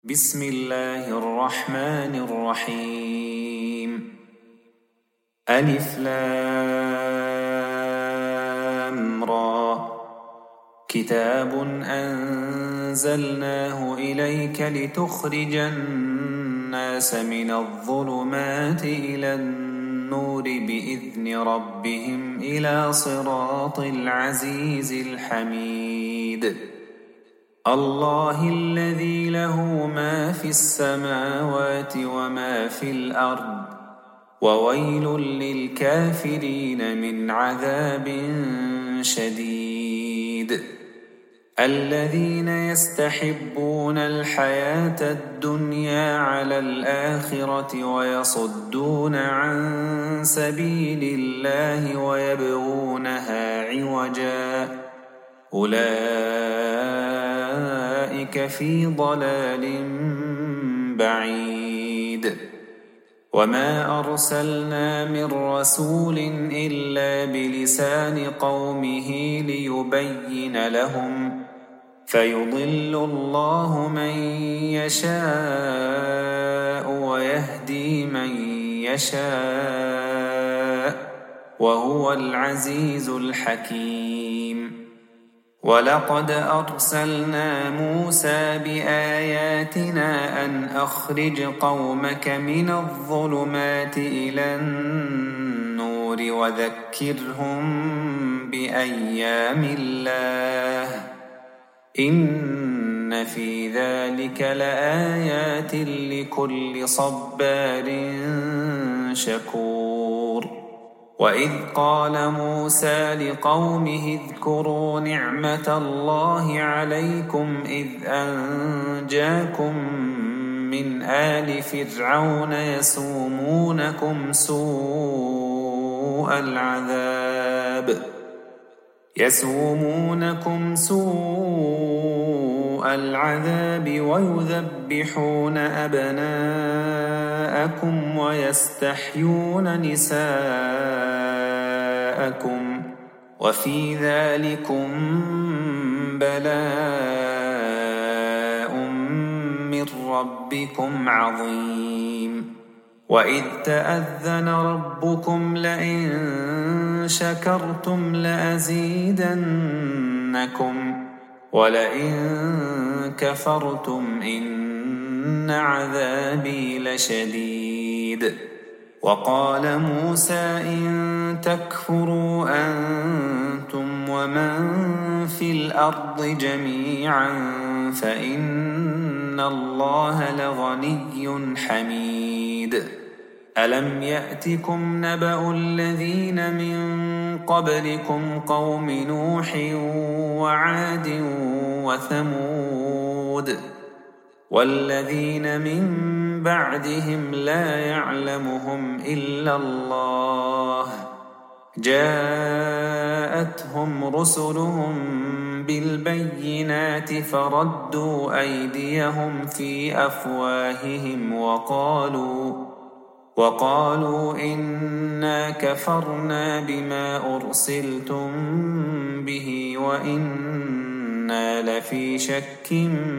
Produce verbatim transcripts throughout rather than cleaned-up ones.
بسم الله الرحمن الرحيم. ألف لام را. كتاب أنزلناه إليك لتخرج الناس من الظلمات إلى النور بإذن ربهم إلى صراط العزيز الحميد. الله الذي له ما في السماوات وما في الأرض وويل للكافرين من عذاب شديد. الذين يستحبون الحياة الدنيا على الآخرة ويصدون عن سبيل الله ويبغونها عوجا أولئك في ضلال بعيد. وما أرسلنا من رسول إلا بلسان قومه ليبين لهم فيضل الله من يشاء ويهدي من يشاء وهو العزيز الحكيم. ولقد أرسلنا موسى بآياتنا أن أخرج قومك من الظلمات إلى النور وذكرهم بأيام الله إن في ذلك لآيات لكل صبار شكور. وإذ قال موسى لقومه اذكروا نعمة الله عليكم إذ أنجاكم من آل فرعون يسومونكم سوء العذاب يسومونكم سوء العذاب ويذبحون أبناءكم ويستحيون نساءكم وفي ذلكم بلاء من ربكم عظيم. وإذ تأذن ربكم لئن شكرتم لأزيدنكم ولئن كفرتم إن عذابي لشديد. وقال موسى إن تكفروا أنتم ومن في الأرض جميعا فإن الله لغني حميد. ألم يأتكم نبأ الذين من قبلكم قوم نوح وعاد وثمود والذين من بعدهم لا يعلمهم إلا الله جاءتهم رسلهم بالبينات فردوا أيديهم في أفواههم وقالوا وقالوا إنا كفرنا بما أرسلتم به وإنا لفي شك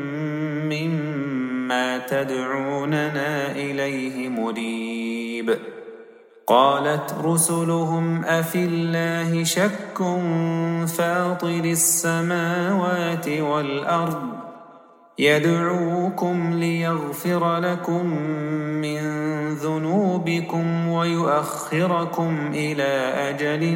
مما تدعوننا إليه مريب. قالت رسلهم أفي الله شك فاطر السماوات والأرض يدعوكم ليغفر لكم من ذنوبكم ويؤخركم إلى أجل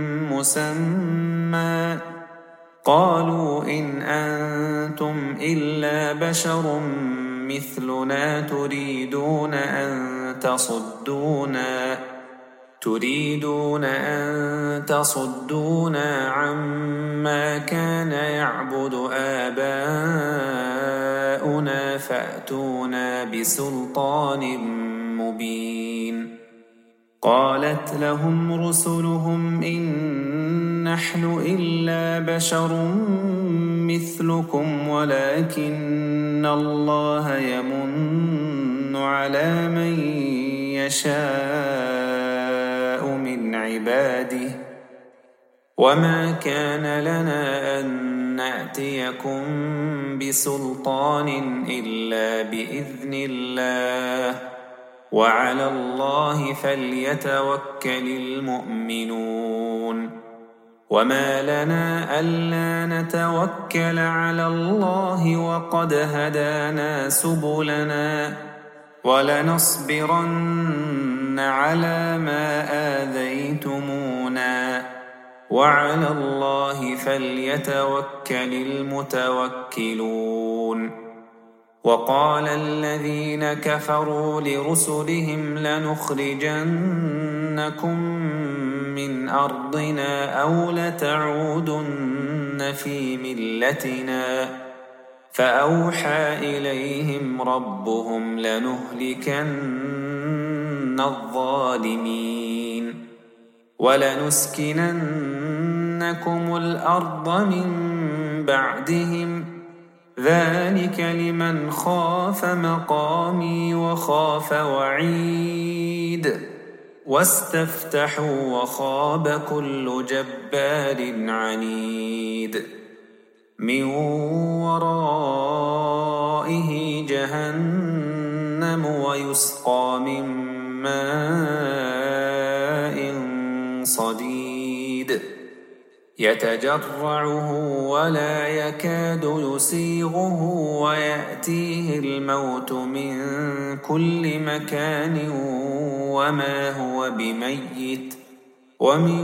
مسمى قالوا إن أنتم إلا بشر مثلنا تريدون أن تصدونا تريدون أن تصدونا عما كان يعبد آباؤنا فأتونا بسلطان مبين. قالت لهم رسلهم إن نحن إلا بشر مثلكم ولكن الله يمن على من يشاء من عباده وما كان لنا أن نأتيكم بسلطان إلا بإذن الله وعلى الله فليتوكل المؤمنون وما لنا ألا نتوكل على الله وقد هدانا سبلنا ولنصبرن على ما آذيتمونا وعلى الله فليتوكل المتوكلون وقال الذين كفروا لرسلهم لنخرجنكم من أرضنا أو لتعودن في ملتنا فأوحى إليهم ربهم لنهلكن الظالمين ولنسكننكم الأرض من بعدهم ذلك لمن خاف مقامي وخاف وعيد واستفتحوا وخاب كل جبار عنيد من ورائه جهنم ويسقى من ماء صديد يتجرعه ولا يكاد يسيغه ويأتيه الموت من كل مكان وما هو بميت ومن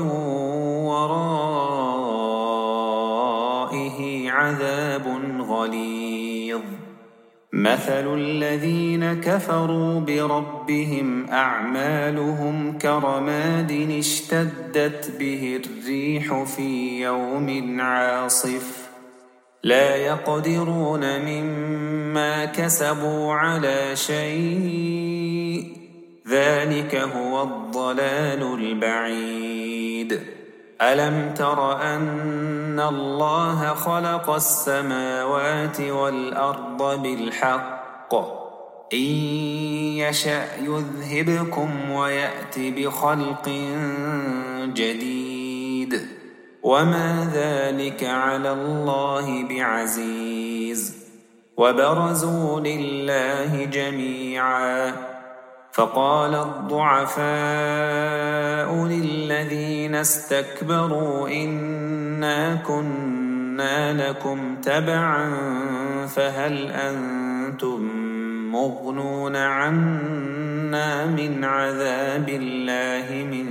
ورائه عذاب غليظ مثل الذين كفروا بربهم أعمالهم كرماد اشتدت به الريح في يوم عاصف لا يقدرون مما كسبوا على شيء ذلك هو الضلال البعيد ألم تر أن الله خلق السماوات والأرض بالحق إن يشأ يذهبكم ويأت بخلق جديد وما ذلك على الله بعزيز وبرزوا لله جميعا فقال الضعفاء للذين استكبروا إنا كنا لكم تبعا فهل أنتم مغنون عنا من عذاب الله من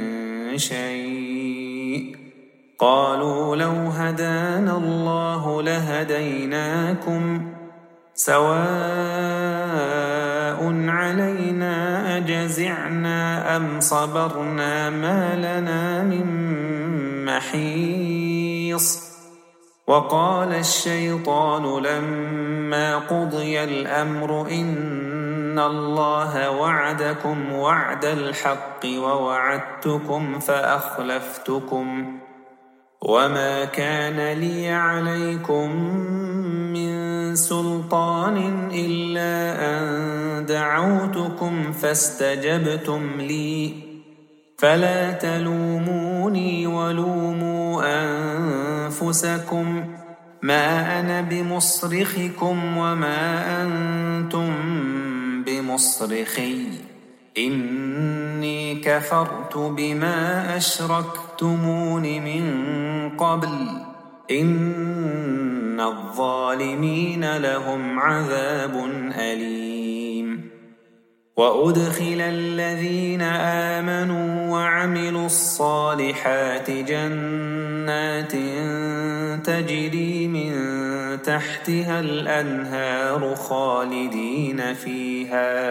شيء قالوا لو هدانا الله لهديناكم سواء علينا أجزعنا أم صبرنا ما لنا من محيص وقال الشيطان لما قضي الأمر إن الله وعدكم وعد الحق ووعدتكم فأخلفتكم وما كان لي عليكم من سلطان إلا أن دعوتكم فاستجبتم لي فلا تلوموني ولوموا أنفسكم ما أنا بمصرخكم وما أنتم بمصرخي إني كفرت بما أشركتمون من قبل إن الظالمين لهم عذاب أليم وأدخل الذين آمنوا وعملوا الصالحات جنات تجري من تحتها الأنهار خالدين فيها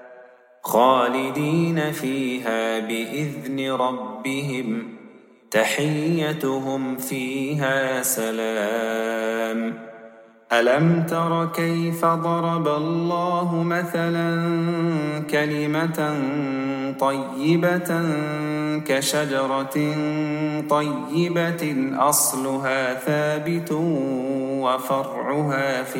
خالدين فيها بإذن ربهم تحيتهم فيها سلام ألم تر كيف ضرب الله مثلا كلمة طيبة كشجرة طيبة أصلها ثابت وفرعها في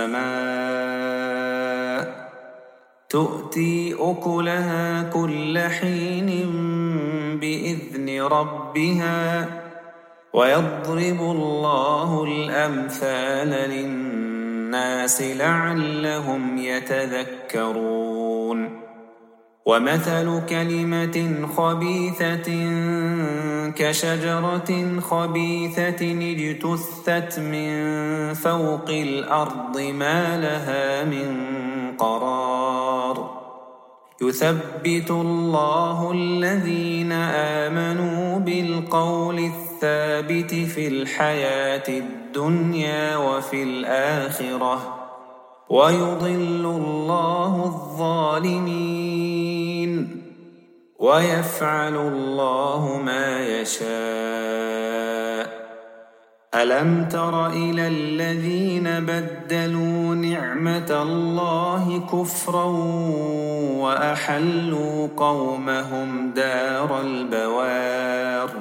السماء تؤتي أكلها كل حين بإذن ربها ويضرب الله الأمثال للناس لعلهم يتذكرون ومثل كلمة خبيثة كشجرة خبيثة اجتثت من فوق الأرض ما لها من قرار يثبت الله الذين آمنوا بالقول الثابت في الحياة الدنيا وفي الآخرة ويضل الله الظالمين ويفعل الله ما يشاء ألم تر إلى الذين بدلوا نعمة الله كفرا وأحلوا قومهم دار البوار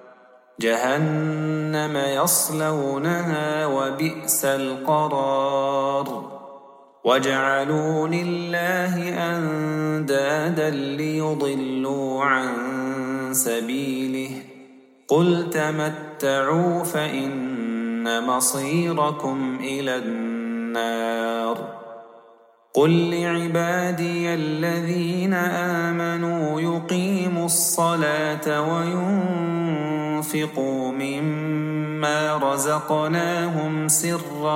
جهنم يصلونها وبئس القرار وجعلوا لله أندادا ليضلوا عن سبيله قل تمتعوا فإن مصيركم إلى النار قل لعبادي الذين آمنوا يقيموا الصلاة وينفقوا مما رزقناهم سرا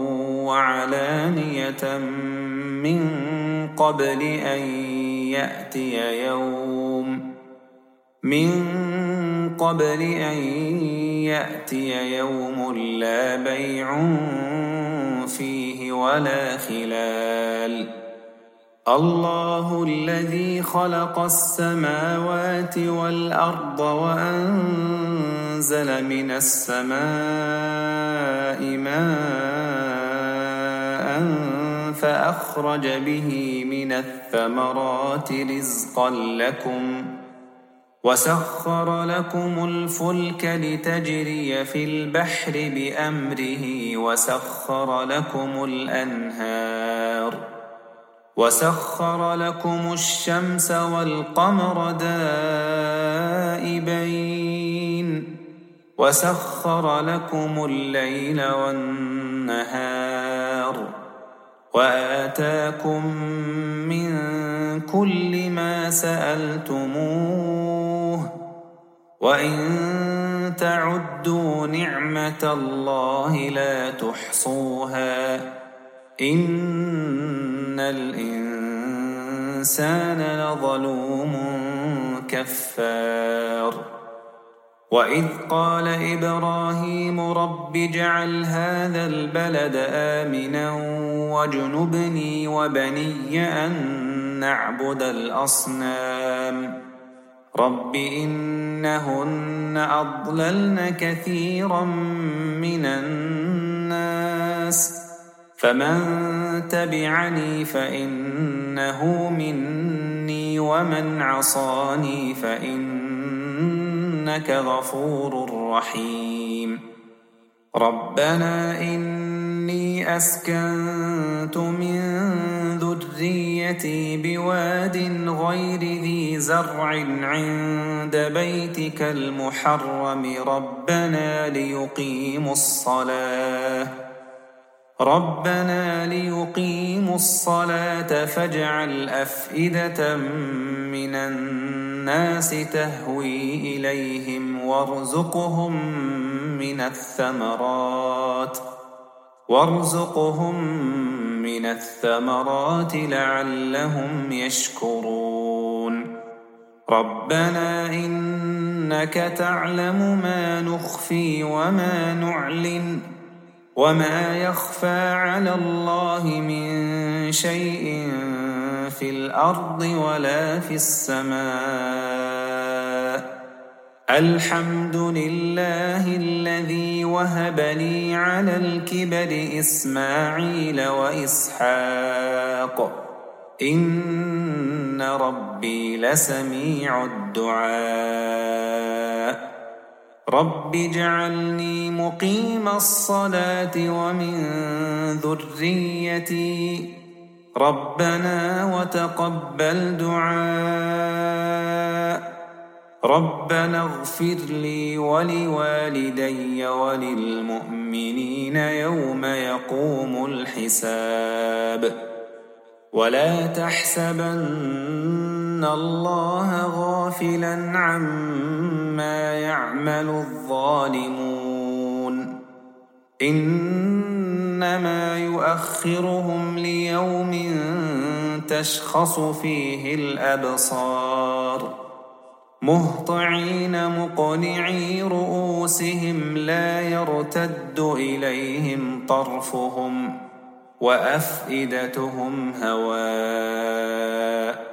وعلانية من قبل أن يأتي يوم من قبل أن يأتي يوم لا بيع فيه ولا خلال الله الذي خلق السماوات والأرض وأنزل من السماء ماء فأخرج به من الثمرات رزقا لكم وسخر لكم الفلك لتجري في البحر بأمره وسخر لكم الأنهار وسخر لكم الشمس والقمر دائبين وسخر لكم الليل والنهار وآتاكم من كل ما سألتموه وإن تعدوا نعمة الله لا تحصوها إن الإنسان لظلوم كفار وإذ قال إبراهيم رب اجعل هذا البلد آمنا واجنبني وبني أن نعبد الأصنام رب إنهن أضللن كثيرا من الناس فمن تبعني فإنه مني ومن عصاني فإنك غفور رحيم ربنا إني أسكنت من ذريتي بواد غير ذي زرع عند بيتك المحرم ربنا ليقيموا الصلاة ربنا ليقيموا الصلاة فاجعل أفئدة من الناس تهوي إليهم وارزقهم من الثمرات وارزقهم من الثمرات لعلهم يشكرون ربنا إنك تعلم ما نخفي وما نعلن وما يخفى على الله من شيء في الأرض ولا في السماء الحمد لله الذي وهب لي على الكبر إسماعيل وإسحاق إن ربي لسميع الدعاء رب اجعلني مقيم الصلاة ومن ذريتي ربنا وتقبل دعاء ربنا اغفر لي ولوالدي وللمؤمنين يوم يقوم الحساب ولا تحسبن الله غافلا عما يعمل الظالمون إنما يؤخرهم ليوم تشخص فيه الأبصار مهطعين مقنعي رؤوسهم لا يرتد إليهم طرفهم وأفئدتهم هواء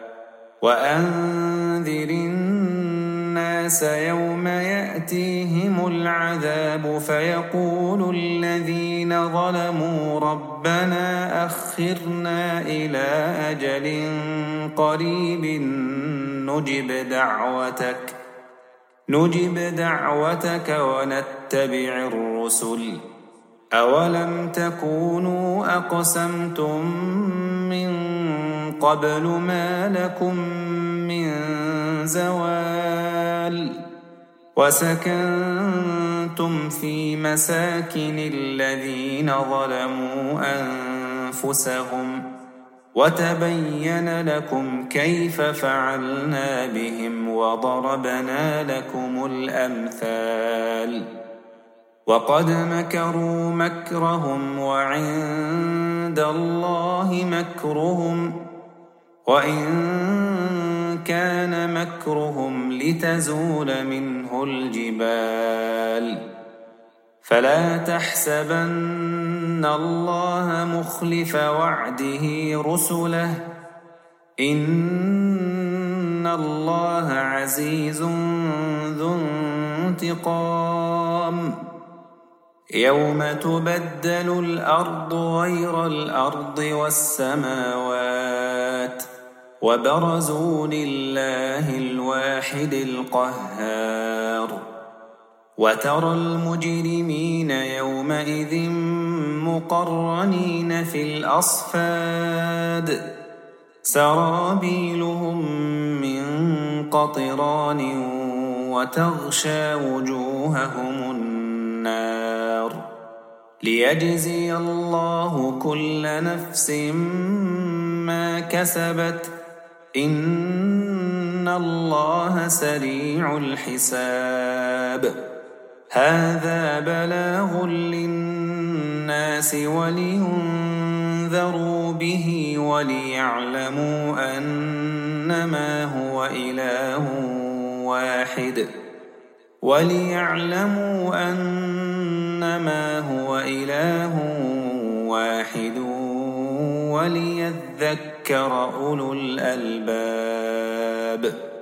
وأنذر الناس يوم يأتيهم العذاب فيقول الذين ظلموا ربنا أخرنا إلى أجل قريب نجب دعوتك نجب دعوتك ونتبع الرسل أولم تكونوا أقسمتم من قبل ما لكم من زوال وسكنتم في مساكن الذين ظلموا أنفسهم وتبين لكم كيف فعلنا بهم وضربنا لكم الأمثال وقد مكروا مكرهم وعند الله مكرهم وإن كان مكرهم لتزول منه الجبال فلا تحسبن الله مخلف وعده رسله إن الله عزيز ذو انتقام يوم تبدل الأرض غير الأرض والسماوات وبرزوا لله الواحد القهار وترى المجرمين يومئذ مقرنين في الأصفاد سرابيلهم من قطران وتغشى وجوههم النار ليجزي الله كل نفس ما كسبت إن الله سريع الحساب هذا بلاغ للناس ولينذروا به وليعلموا أنما هو إله واحد وليعلموا أنما هو إله واحد وليذكر أولو الألباب